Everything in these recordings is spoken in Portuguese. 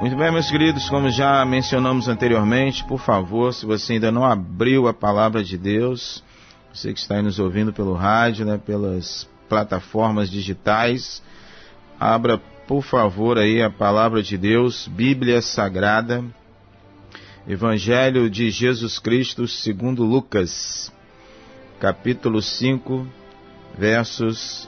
Muito bem, meus queridos, como já mencionamos anteriormente, por favor, se você ainda não abriu a palavra de Deus, você que está aí nos ouvindo pelo rádio, pelas plataformas digitais, abra, por favor, aí a palavra de Deus, Bíblia Sagrada, Evangelho de Jesus Cristo segundo Lucas, capítulo 5, versos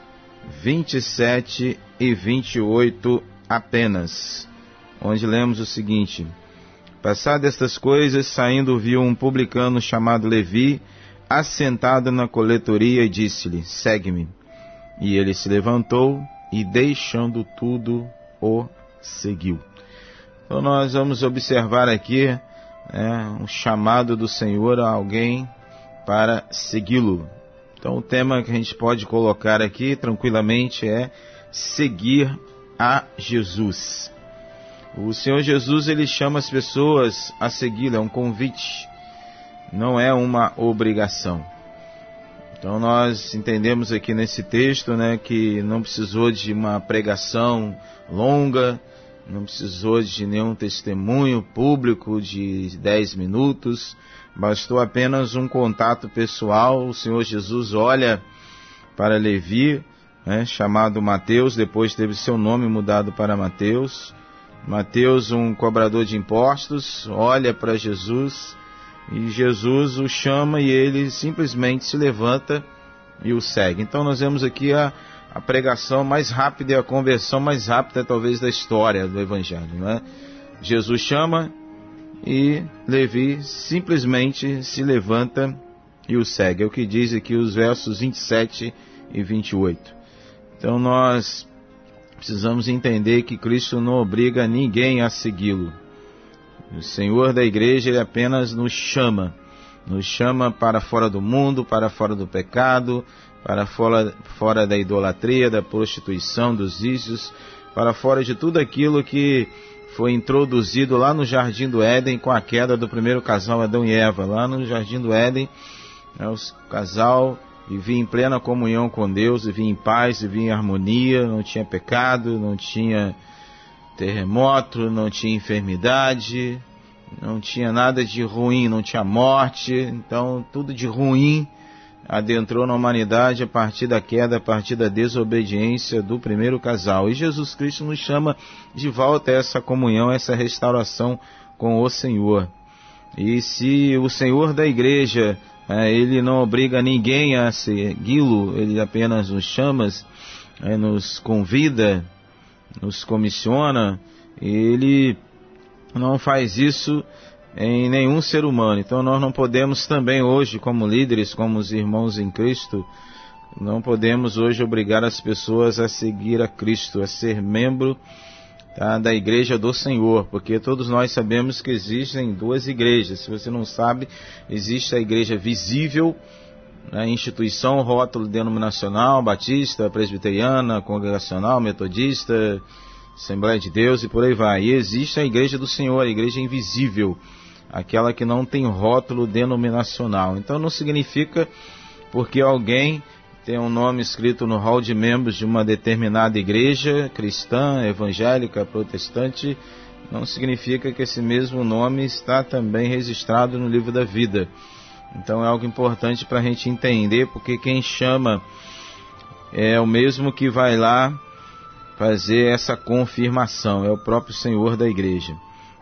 27 e 28 apenas, onde lemos o seguinte: passadas estas coisas, saindo, viu um publicano chamado Levi, assentado na coletoria, e disse-lhe: segue-me. E ele se levantou e, deixando tudo, o seguiu. Então nós vamos observar aqui um chamado do Senhor a alguém para segui-lo. Então o tema que a gente pode colocar aqui tranquilamente é seguir a Jesus. O Senhor Jesus, ele chama as pessoas a segui-lo, é um convite, não é uma obrigação. Então nós entendemos aqui nesse texto, que não precisou de uma pregação longa, não precisou de nenhum testemunho público de 10 minutos, bastou apenas um contato pessoal. O Senhor Jesus olha para Levi, chamado Mateus, depois teve seu nome mudado para Mateus. Mateus, um cobrador de impostos, olha para Jesus e Jesus o chama e ele simplesmente se levanta e o segue. Então nós vemos aqui a pregação mais rápida e a conversão mais rápida talvez da história do Evangelho. Jesus chama e Levi simplesmente se levanta e o segue. É o que diz aqui os versos 27 e 28. Então nós precisamos entender que Cristo não obriga ninguém a segui-lo. O Senhor da igreja, ele apenas nos chama para fora do mundo, para fora do pecado, para fora da idolatria, da prostituição, dos vícios, para fora de tudo aquilo que foi introduzido lá no Jardim do Éden com a queda do primeiro casal, Adão e Eva. Lá no Jardim do Éden, o casal vivia em plena comunhão com Deus, vivia em paz, vivia em harmonia, não tinha pecado, não tinha terremoto, não tinha enfermidade, não tinha nada de ruim, não tinha morte. Então tudo de ruim adentrou na humanidade a partir da queda, a partir da desobediência do primeiro casal. E Jesus Cristo nos chama de volta a essa comunhão, a essa restauração com o Senhor. E se o Senhor da igreja, ele não obriga ninguém a segui-lo, ele apenas nos chama, nos convida, nos comissiona, ele não faz isso em nenhum ser humano. Então nós não podemos também hoje, como líderes, como os irmãos em Cristo, não podemos hoje obrigar as pessoas a seguir a Cristo, a ser membro da igreja do Senhor, porque todos nós sabemos que existem duas igrejas. Se você não sabe, existe a igreja visível, instituição, rótulo denominacional, batista, presbiteriana, congregacional, metodista, Assembleia de Deus e por aí vai. E existe a igreja do Senhor, a igreja invisível, aquela que não tem rótulo denominacional. Então não significa porque alguém tem um nome escrito no hall de membros de uma determinada igreja cristã, evangélica, protestante, não significa que esse mesmo nome está também registrado no livro da vida. Então é algo importante para a gente entender, porque quem chama é o mesmo que vai lá fazer essa confirmação, é o próprio Senhor da igreja.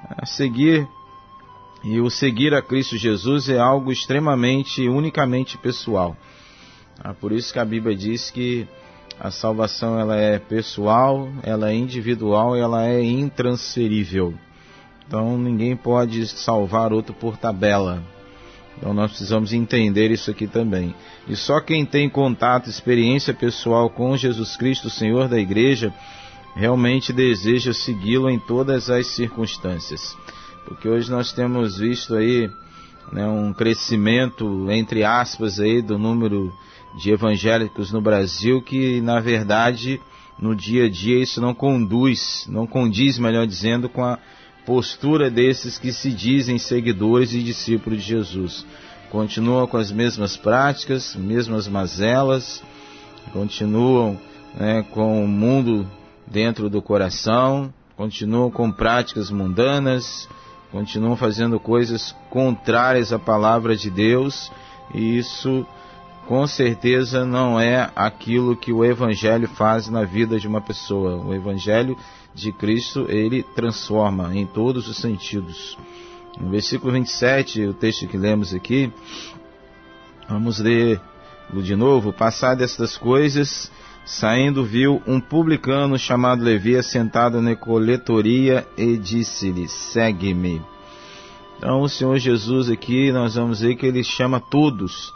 O seguir a Cristo Jesus é algo extremamente, unicamente pessoal. Por isso que a Bíblia diz que a salvação ela é pessoal, ela é individual, ela é intransferível. Então ninguém pode salvar outro por tabela. Então nós precisamos entender isso aqui também. E só quem tem contato, experiência pessoal com Jesus Cristo, Senhor da igreja, realmente deseja segui-lo em todas as circunstâncias. Porque hoje nós temos visto aí um crescimento, entre aspas, aí, do número de evangélicos no Brasil, que na verdade no dia a dia isso não condiz, melhor dizendo, com a postura desses que se dizem seguidores e discípulos de Jesus. Continuam com as mesmas práticas, mesmas mazelas, continuam com o mundo dentro do coração, continuam com práticas mundanas, continuam fazendo coisas contrárias à palavra de Deus, e isso com certeza não é aquilo que o Evangelho faz na vida de uma pessoa. O Evangelho de Cristo, ele transforma em todos os sentidos. No versículo 27, o texto que lemos aqui, vamos ler de novo. Passadas estas coisas, saindo viu um publicano chamado Levi assentado na coletoria e disse-lhe: segue-me. Então o Senhor Jesus aqui, nós vamos ver que ele chama todos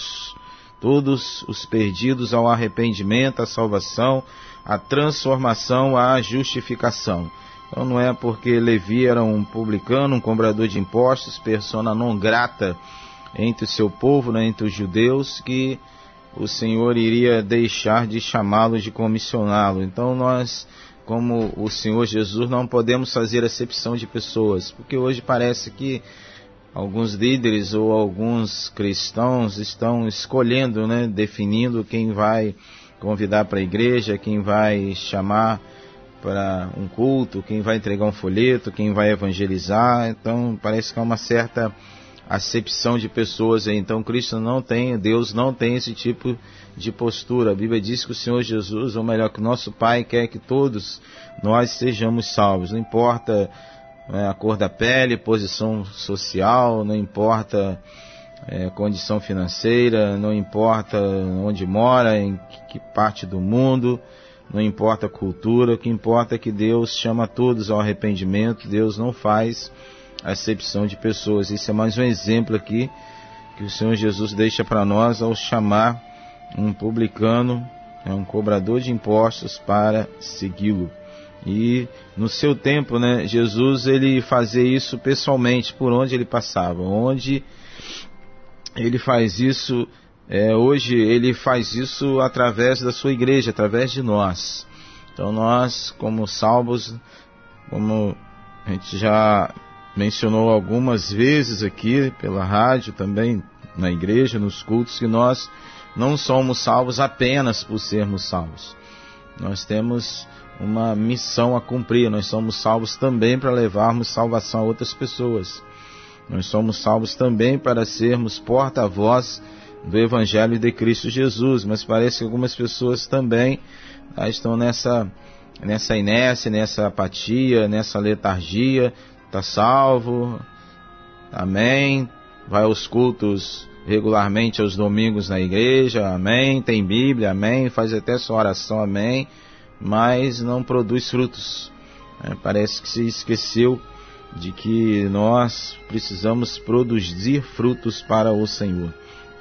os perdidos ao arrependimento, à salvação, à transformação, à justificação. Então não é porque Levi era um publicano, um cobrador de impostos, persona non grata entre o seu povo, né, entre os judeus, que o Senhor iria deixar de chamá-lo, de comissioná-lo. Então nós, como o Senhor Jesus, não podemos fazer acepção de pessoas, porque hoje parece que alguns líderes ou alguns cristãos estão escolhendo, né, definindo quem vai convidar para a igreja, quem vai chamar para um culto, quem vai entregar um folheto, quem vai evangelizar. Então parece que há uma certa acepção de pessoas aí. Então Deus não tem esse tipo de postura. A Bíblia diz que o Senhor Jesus, ou melhor, que o nosso Pai quer que todos nós sejamos salvos. Não importa a cor da pele, posição social, não importa condição financeira, não importa onde mora, em que parte do mundo, não importa a cultura. O que importa é que Deus chama todos ao arrependimento. Deus não faz acepção de pessoas. Isso é mais um exemplo aqui que o Senhor Jesus deixa para nós ao chamar um publicano, um cobrador de impostos, para segui-lo. E no seu tempo, né, Jesus ele fazia isso pessoalmente, por onde ele passava. Onde ele faz isso, hoje ele faz isso através da sua igreja, através de nós. Então nós, como salvos, como a gente já mencionou algumas vezes aqui pela rádio, também na igreja, nos cultos, que nós não somos salvos apenas por sermos salvos. Nós temos uma missão a cumprir. Nós somos salvos também para levarmos salvação a outras pessoas. Nós somos salvos também para sermos porta-voz do Evangelho de Cristo Jesus. Mas parece que algumas pessoas também estão nessa inércia, nessa apatia, nessa letargia. Está salvo, amém, vai aos cultos regularmente aos domingos na igreja, amém, tem Bíblia, amém, faz até sua oração, amém, mas não produz frutos. Parece que se esqueceu de que nós precisamos produzir frutos para o Senhor.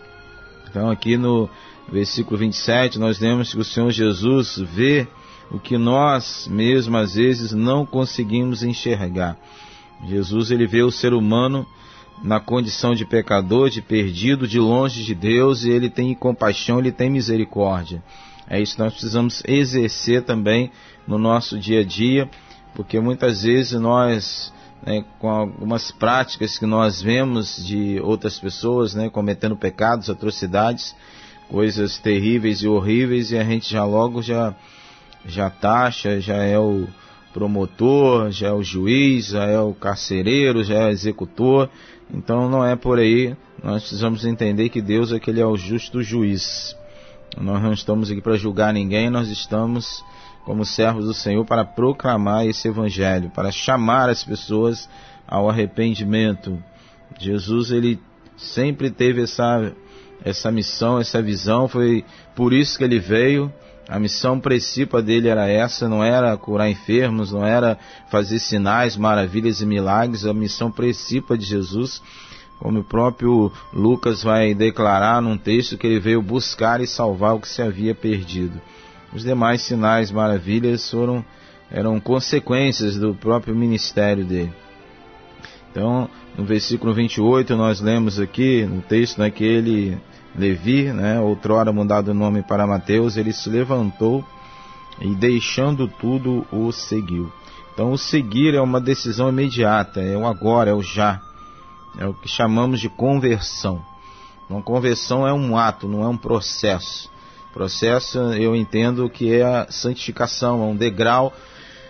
Então aqui no versículo 27 nós lemos que o Senhor Jesus vê o que nós mesmo às vezes não conseguimos enxergar. Jesus ele vê o ser humano na condição de pecador, de perdido, de longe de Deus, e ele tem compaixão, ele tem misericórdia. É isso que nós precisamos exercer também no nosso dia a dia, porque muitas vezes nós, com algumas práticas que nós vemos de outras pessoas, cometendo pecados, atrocidades, coisas terríveis e horríveis, e a gente já taxa, já é o promotor, já é o juiz, já é o carcereiro, já é o executor. Então não é por aí. Nós precisamos entender que Deus é que Ele é o justo juiz. Nós não estamos aqui para julgar ninguém, nós estamos como servos do Senhor para proclamar esse Evangelho, para chamar as pessoas ao arrependimento. Jesus ele sempre teve essa missão, essa visão, foi por isso que Ele veio. A missão principal dele era essa, não era curar enfermos, não era fazer sinais, maravilhas e milagres. A missão principal de Jesus, como o próprio Lucas vai declarar num texto, que ele veio buscar e salvar o que se havia perdido. Os demais sinais, maravilhas eram consequências do próprio ministério dele. Então, no versículo 28, nós lemos aqui no texto, que ele... Levi, outrora mudado o nome para Mateus, ele se levantou e deixando tudo o seguiu. Então o seguir é uma decisão imediata, é o agora, é o já, é o que chamamos de conversão. Uma conversão é um ato, não é um processo. Processo eu entendo que é a santificação, é um degrau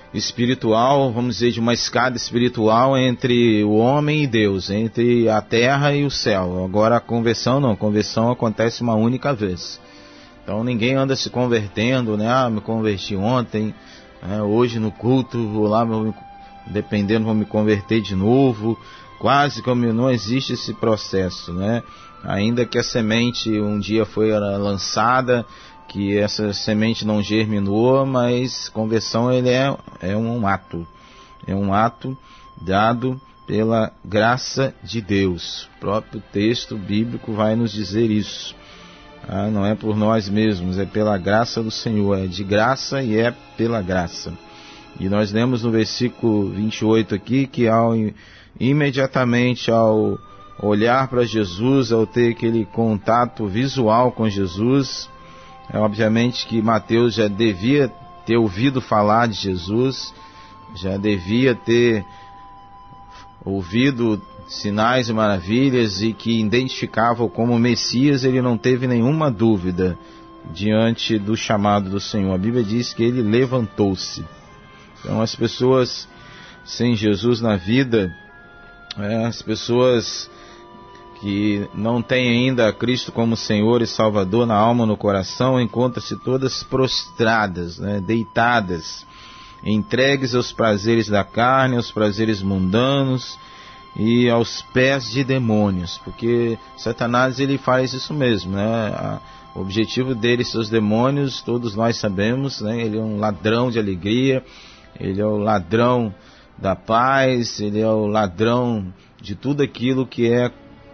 espiritual, vamos dizer, de uma escada espiritual entre o homem e Deus, entre a terra e o céu. Agora a conversão não, a conversão acontece uma única vez. Então ninguém anda se convertendo, né? Me converti ontem, hoje no culto, vou lá, dependendo, vou me converter de novo. Quase que não existe esse processo, né? Ainda que a semente um dia foi lançada, que essa semente não germinou, mas conversão ele é um ato. É um ato dado pela graça de Deus. O próprio texto bíblico vai nos dizer isso. Não é por nós mesmos, é pela graça do Senhor. É de graça e é pela graça. E nós lemos no versículo 28 aqui que imediatamente ao olhar para Jesus, ao ter aquele contato visual com Jesus, obviamente que Mateus já devia ter ouvido falar de Jesus, já devia ter ouvido sinais e maravilhas e que identificava como Messias. Ele não teve nenhuma dúvida diante do chamado do Senhor. A Bíblia diz que ele levantou-se. Então as pessoas sem Jesus na vida, as pessoas que não têm ainda Cristo como Senhor e Salvador na alma, no coração, encontram-se todas prostradas, deitadas, entregues aos prazeres da carne, aos prazeres mundanos e aos pés de demônios, porque Satanás ele faz isso mesmo, O objetivo dele, seus demônios, todos nós sabemos, ele é um ladrão de alegria, ele é o ladrão da paz, ele é o ladrão de tudo aquilo que é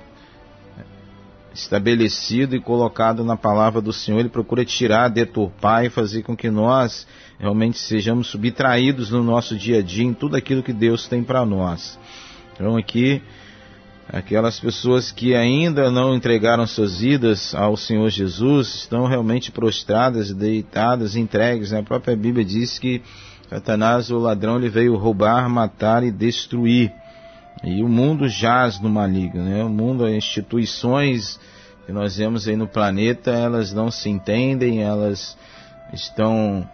estabelecido e colocado na palavra do Senhor. Ele procura tirar, deturpar e fazer com que nós realmente sejamos subtraídos no nosso dia a dia em tudo aquilo que Deus tem para nós. Então aqui, aquelas pessoas que ainda não entregaram suas vidas ao Senhor Jesus, estão realmente prostradas, deitadas, entregues. A própria Bíblia diz que Satanás, o ladrão, ele veio roubar, matar e destruir. E o mundo jaz no maligno, O mundo, as instituições que nós vemos aí no planeta, elas não se entendem, elas estão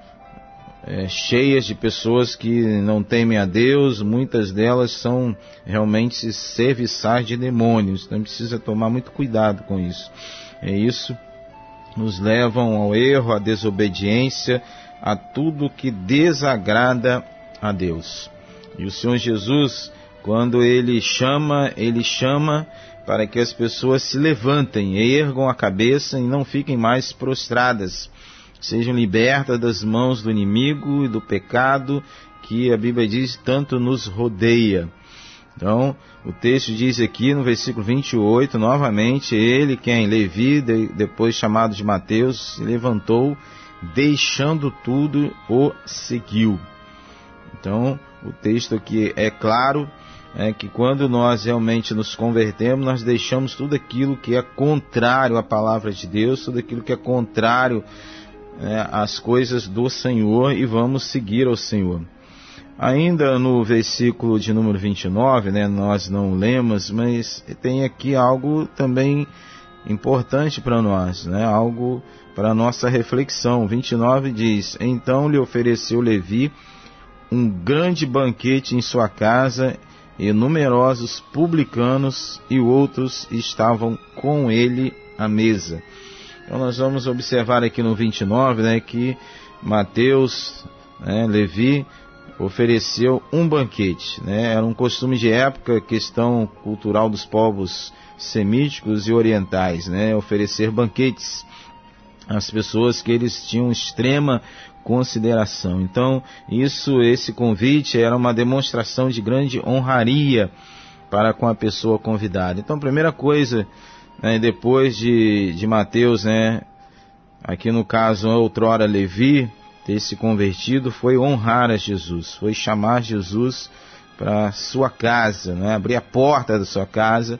cheias de pessoas que não temem a Deus. Muitas delas são realmente serviçais de demônios, então precisa tomar muito cuidado com isso. Isso nos levam ao erro, à desobediência, a tudo que desagrada a Deus. E o Senhor Jesus, quando Ele chama para que as pessoas se levantem, ergam a cabeça e não fiquem mais prostradas, sejam libertas das mãos do inimigo e do pecado que a Bíblia diz tanto nos rodeia. Então, o texto diz aqui no versículo 28, novamente, ele, quem? Levi, depois chamado de Mateus, se levantou, deixando tudo, o seguiu. Então, o texto aqui é claro, que quando nós realmente nos convertemos, nós deixamos tudo aquilo que é contrário à palavra de Deus, tudo aquilo que é contrário às coisas do Senhor, e vamos seguir ao Senhor. Ainda no versículo de número 29, nós não lemos, mas tem aqui algo também importante para nós, algo para a nossa reflexão. 29 diz: então lhe ofereceu Levi um grande banquete em sua casa, e numerosos publicanos e outros estavam com ele à mesa. Então nós vamos observar aqui no 29, que Mateus, Levi, ofereceu um banquete. Era um costume de época, questão cultural dos povos semíticos e orientais, oferecer banquetes às pessoas que eles tinham extrema consideração. Então, esse convite era uma demonstração de grande honraria para com a pessoa convidada. Então, a primeira coisa, depois de Mateus, aqui no caso, outrora Levi, ter se convertido, foi honrar a Jesus, foi chamar Jesus para sua casa, abrir a porta da sua casa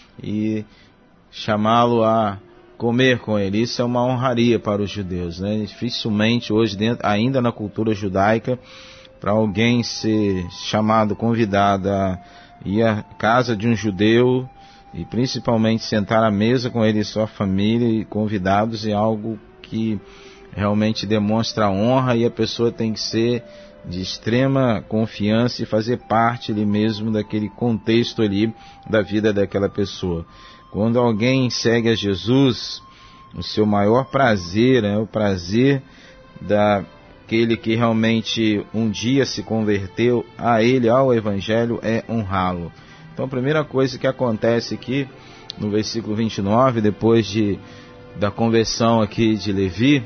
e chamá-lo a comer com ele. Isso é uma honraria para os judeus, Dificilmente hoje, ainda na cultura judaica, para alguém ser chamado, convidado a ir à casa de um judeu e principalmente sentar à mesa com ele e sua família e convidados, é algo que realmente demonstra honra, e a pessoa tem que ser de extrema confiança e fazer parte ali mesmo daquele contexto ali da vida daquela pessoa. Quando alguém segue a Jesus, o seu maior prazer, o prazer daquele que realmente um dia se converteu a ele, ao Evangelho, é honrá-lo. Então a primeira coisa que acontece aqui no versículo 29, depois da conversão aqui de Levi,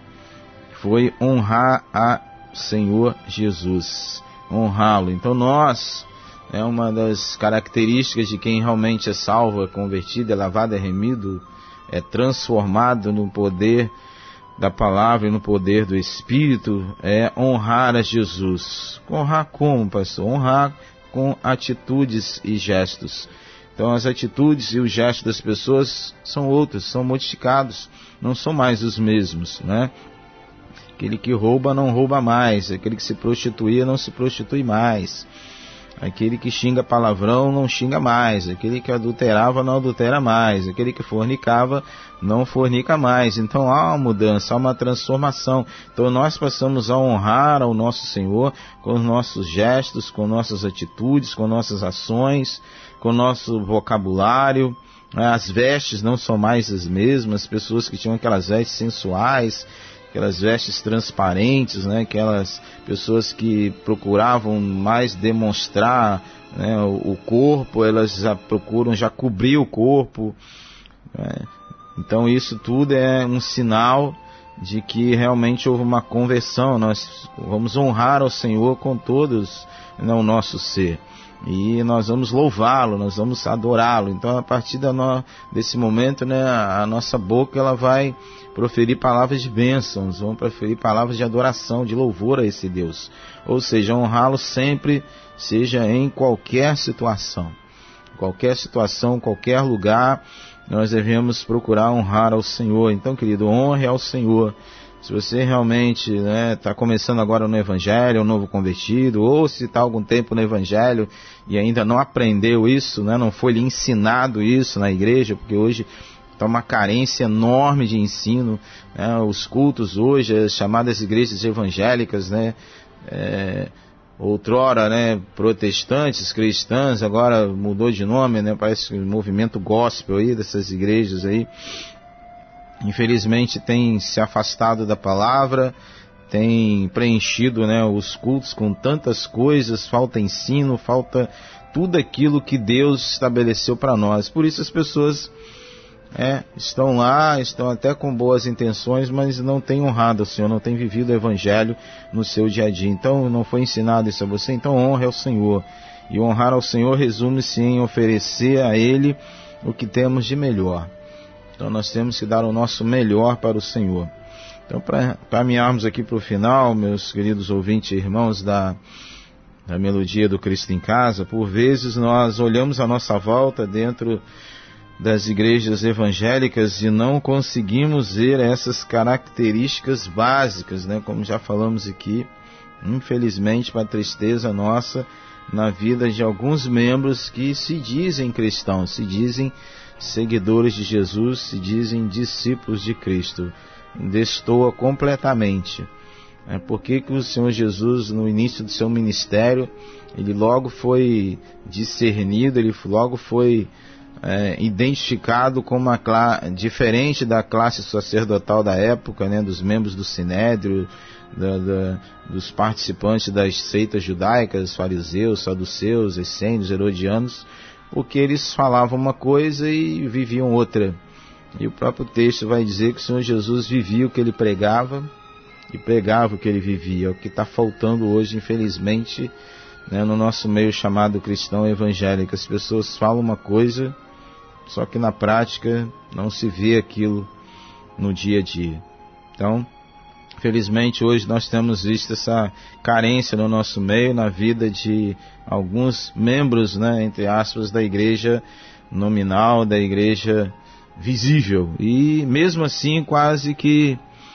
foi honrar a Senhor Jesus, honrá-lo. Então nós, uma das características de quem realmente é salvo, é convertido, é lavado, é remido, é transformado no poder da palavra e no poder do Espírito, é honrar a Jesus. Honrar como, pastor? Honrar com atitudes e gestos. Então as atitudes e os gestos das pessoas são outros, são modificados, não são mais os mesmos, né? Aquele que rouba não rouba mais, aquele que se prostituía não se prostitui mais, aquele que xinga palavrão não xinga mais, aquele que adulterava não adultera mais, aquele que fornicava não fornica mais. Então há uma mudança, há uma transformação. Então nós passamos a honrar ao nosso Senhor com os nossos gestos, com nossas atitudes, com nossas ações, com nosso vocabulário. As vestes não são mais as mesmas, pessoas que tinham aquelas vestes sensuais, aquelas vestes transparentes, aquelas pessoas que procuravam mais demonstrar, o corpo, elas já procuram já cobrir o corpo. Então isso tudo é um sinal de que realmente houve uma conversão. Nós vamos honrar ao Senhor com todos o nosso ser. E nós vamos louvá-lo, nós vamos adorá-lo. Então a partir desse momento, a nossa boca ela vai proferir palavras de bênçãos, vão proferir palavras de adoração, de louvor a esse Deus. Ou seja, honrá-lo sempre, seja em qualquer situação, qualquer lugar, nós devemos procurar honrar ao Senhor. Então, querido, honre ao Senhor. Se você realmente está começando agora no Evangelho, um novo convertido, ou se está há algum tempo no Evangelho e ainda não aprendeu isso, não foi lhe ensinado isso na igreja, porque hoje está uma carência enorme de ensino. Os cultos hoje, as chamadas igrejas evangélicas, outrora protestantes, cristãs, agora mudou de nome, parece um movimento gospel aí, dessas igrejas aí. Infelizmente tem se afastado da palavra, tem preenchido os cultos com tantas coisas, falta ensino, falta tudo aquilo que Deus estabeleceu para nós. Por isso as pessoas estão lá, estão até com boas intenções, mas não têm honrado ao Senhor, não têm vivido o Evangelho no seu dia a dia. Então não foi ensinado isso a você, então honre ao Senhor. E honrar ao Senhor resume-se em oferecer a Ele o que temos de melhor. Então nós temos que dar o nosso melhor para o Senhor. Então, para caminharmos aqui para o final, meus queridos ouvintes e irmãos da melodia do Cristo em Casa, por vezes nós olhamos à nossa volta dentro das igrejas evangélicas e não conseguimos ver essas características básicas, como já falamos aqui, infelizmente, para a tristeza nossa, na vida de alguns membros que se dizem cristãos, se dizem seguidores de Jesus, se dizem discípulos de Cristo. Destoa completamente. Por que o Senhor Jesus, no início do seu ministério, ele logo foi discernido, ele logo foi identificado como diferente da classe sacerdotal da época, dos membros do Sinédrio, dos participantes das seitas judaicas, fariseus, saduceus, essênios, herodianos, porque eles falavam uma coisa e viviam outra. E o próprio texto vai dizer que o Senhor Jesus vivia o que ele pregava e pregava o que ele vivia. O que está faltando hoje, infelizmente, no nosso meio chamado cristão evangélico. As pessoas falam uma coisa, só que na prática não se vê aquilo no dia a dia. Então, infelizmente, hoje nós temos visto essa carência no nosso meio, na vida de alguns membros, entre aspas, da igreja nominal, da igreja visível. E mesmo assim, quase que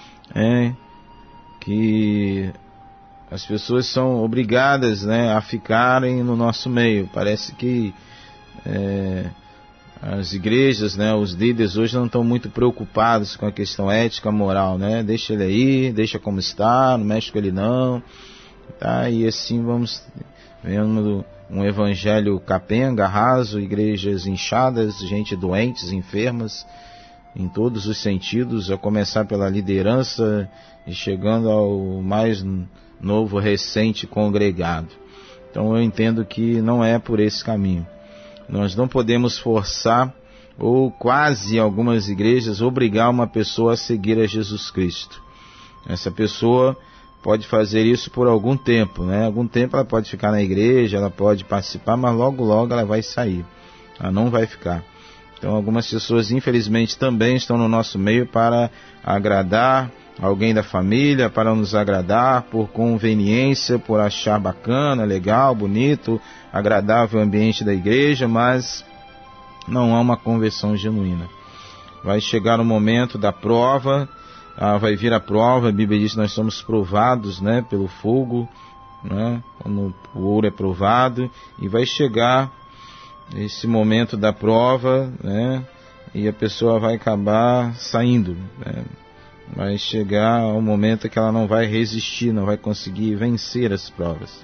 as pessoas são obrigadas a ficarem no nosso meio. Parece que As igrejas, né, os líderes hoje não estão muito preocupados com a questão ética, moral, né? Deixa ele aí, deixa como está, não mexe com ele não, tá? E assim vamos vendo um evangelho capenga, raso, igrejas inchadas, gente doentes, enfermas, em todos os sentidos, a começar pela liderança e chegando ao mais novo, recente congregado. Então eu entendo que não é por esse caminho. Nós não podemos forçar, ou quase algumas igrejas, obrigar uma pessoa a seguir a Jesus Cristo. Essa pessoa pode fazer isso por algum tempo, né? Algum tempo ela pode ficar na igreja, ela pode participar, mas logo ela vai sair. Ela não vai ficar. Então algumas pessoas, infelizmente, também estão no nosso meio para agradar alguém da família, para nos agradar por conveniência, por achar bacana, legal, bonito, agradável o ambiente da igreja, mas não há uma conversão genuína. Vai chegar o momento da prova, vai vir a prova, a Bíblia diz que nós somos provados, né, pelo fogo, né, quando o ouro é provado, e vai chegar esse momento da prova, né, e a pessoa vai acabar saindo, né. Vai chegar um momento que ela não vai resistir, não vai conseguir vencer as provas.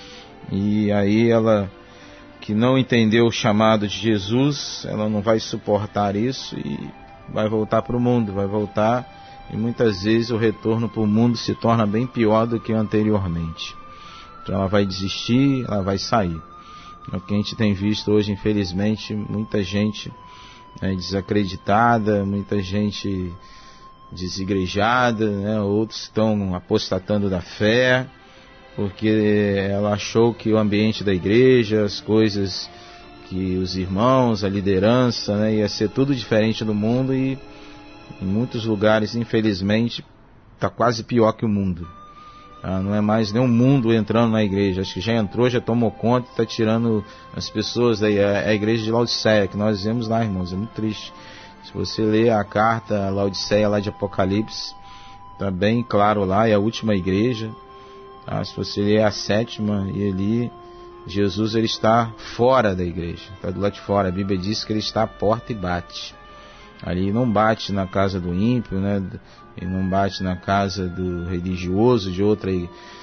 E aí ela, que não entendeu o chamado de Jesus, ela não vai suportar isso e vai voltar para o mundo, vai voltar, e muitas vezes o retorno para o mundo se torna bem pior do que anteriormente. Então ela vai desistir, ela vai sair. É o que a gente tem visto hoje, infelizmente, muita gente desacreditada, muita gente desigrejada, né? Outros estão apostatando da fé, porque ela achou que o ambiente da igreja, as coisas, que os irmãos, a liderança, né, ia ser tudo diferente do mundo, e em muitos lugares, infelizmente, está quase pior que o mundo. Não é mais nem um mundo entrando na igreja, acho que já entrou, já tomou conta, está tirando as pessoas daí. A igreja de Laodiceia, que nós vemos lá, irmãos, é muito triste. Se você ler a carta Laodiceia lá de Apocalipse, está bem claro lá, é a última igreja. Se você ler a 7ª, e ali Jesus ele está fora da igreja, está do lado de fora. A Bíblia diz que ele está à porta e bate. Ali não bate na casa do ímpio, né? E não bate na casa do religioso de outra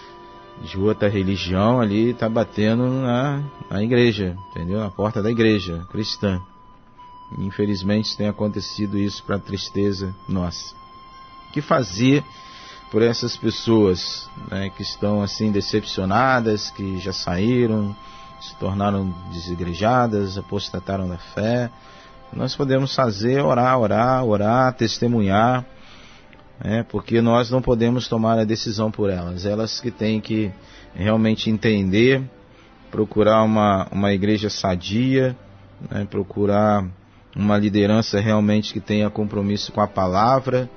religião. Ali está batendo na igreja, entendeu? Na porta da igreja cristã. Infelizmente tem acontecido isso, para tristeza nossa. O que fazer por essas pessoas, né, que estão assim decepcionadas, que já saíram, se tornaram desigrejadas, apostataram da fé? Nós podemos fazer, orar, testemunhar, né, porque nós não podemos tomar a decisão por elas. Elas que têm que realmente entender, procurar uma igreja sadia, né, procurar uma liderança realmente que tenha compromisso com a palavra,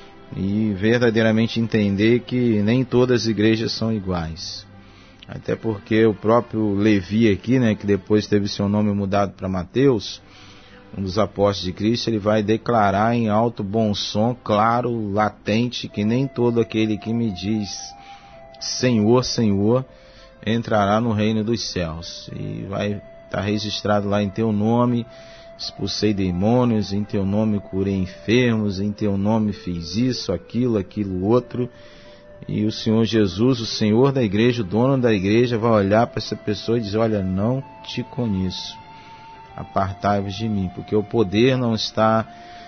e verdadeiramente entender que nem todas as igrejas são iguais. Até porque o próprio Levi aqui, né, que depois teve seu nome mudado para Mateus, um dos apóstolos de Cristo, ele vai declarar em alto bom som, claro, latente, que nem todo aquele que me diz Senhor, Senhor, entrará no reino dos céus. E vai estar registrado lá: em teu nome expulsei demônios, em teu nome curei enfermos, em teu nome fiz isso, aquilo, outro. E o Senhor Jesus, o Senhor da igreja, o dono da igreja, vai olhar para essa pessoa e dizer: olha, não te conheço, apartai-vos de mim. Porque o poder não está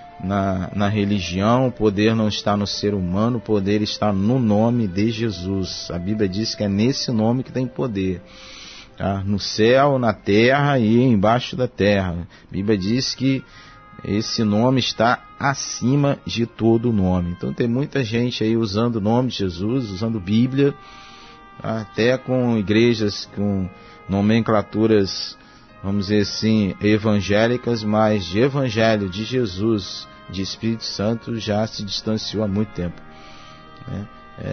na religião, o poder não está no ser humano, o poder está no nome de Jesus. A Bíblia diz que é nesse nome que tem poder, tá? No céu, na terra e embaixo da terra. A Bíblia diz que esse nome está acima de todo nome. Então tem muita gente aí usando o nome de Jesus, usando Bíblia, tá? Até com igrejas com nomenclaturas, vamos dizer assim, evangélicas, mas de evangelho de Jesus, de Espírito Santo, já se distanciou há muito tempo, né?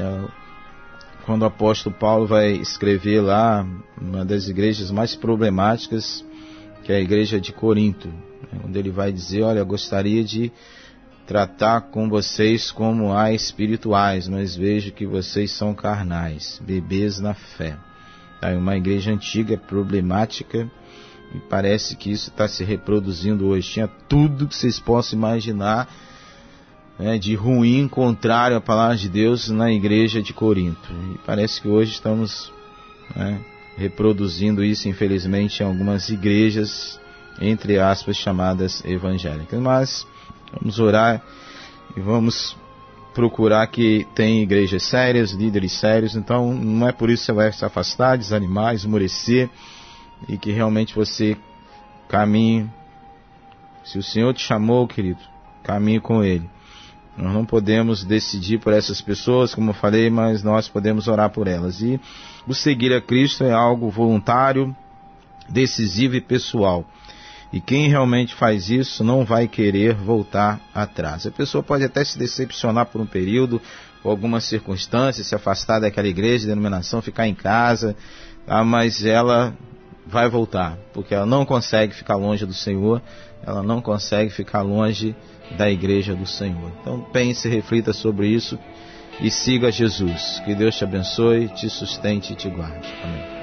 Quando o apóstolo Paulo vai escrever lá, uma das igrejas mais problemáticas, que é a igreja de Corinto, onde ele vai dizer: olha, eu gostaria de tratar com vocês como a espirituais, mas vejo que vocês são carnais, bebês na fé. É uma igreja antiga, problemática, E parece que isso está se reproduzindo hoje. Tinha tudo que vocês possam imaginar, né, de ruim, contrário à palavra de Deus na igreja de Corinto. E parece que hoje estamos, né, reproduzindo isso, infelizmente, em algumas igrejas, entre aspas, chamadas evangélicas. Mas vamos orar e vamos procurar que tenha igrejas sérias, líderes sérios. Então não é por isso que você vai se afastar, desanimar, esmorecer, e que realmente você caminhe. Se o Senhor te chamou, querido, caminhe com Ele. Nós não podemos decidir por essas pessoas, como eu falei, mas nós podemos orar por elas. E o seguir a Cristo é algo voluntário, decisivo e pessoal. E quem realmente faz isso não vai querer voltar atrás. A pessoa pode até se decepcionar por um período, por algumas circunstâncias, se afastar daquela igreja, denominação, ficar em casa, tá? Mas ela vai voltar, porque ela não consegue ficar longe do Senhor, ela não consegue ficar longe da igreja do Senhor. Então pense, reflita sobre isso e siga Jesus. Que Deus te abençoe, te sustente e te guarde. Amém.